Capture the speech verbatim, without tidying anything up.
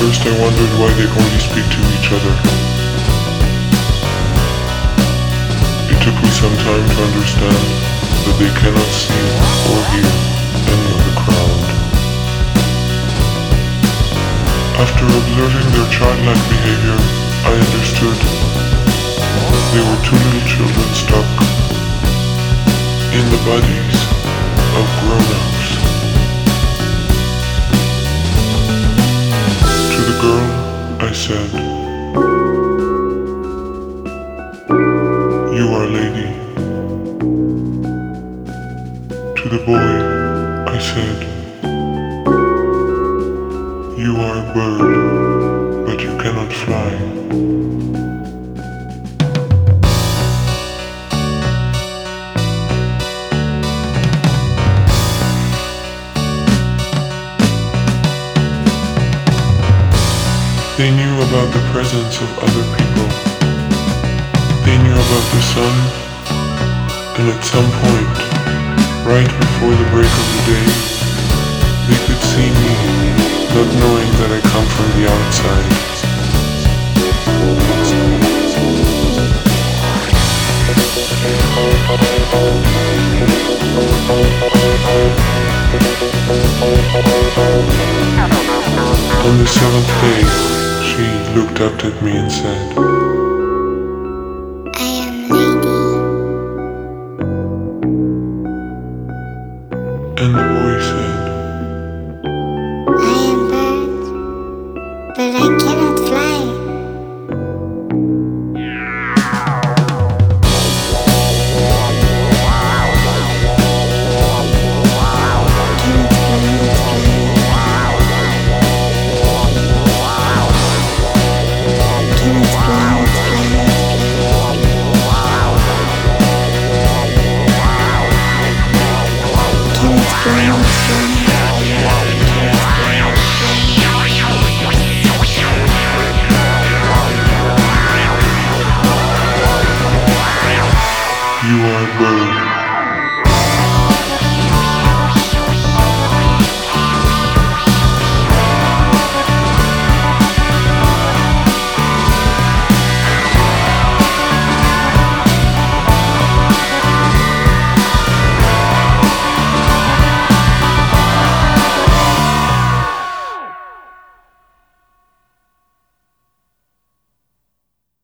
first I wondered why they only speak to each other. It took me some time to understand that they cannot see or hear any of the crowd. After observing their childlike behavior, I understood they were two little children stuck in the bodies of grown-ups. To the girl, I said, "You are lady." To the boy, I said, "You are a bird, but you cannot fly." They knew about the presence of other people. They knew about the sun, and at some point, right before the break of the day, they could see me, not knowing that I come from the outside. On the seventh day, she looked up at me and said, I am lady. and the boy said,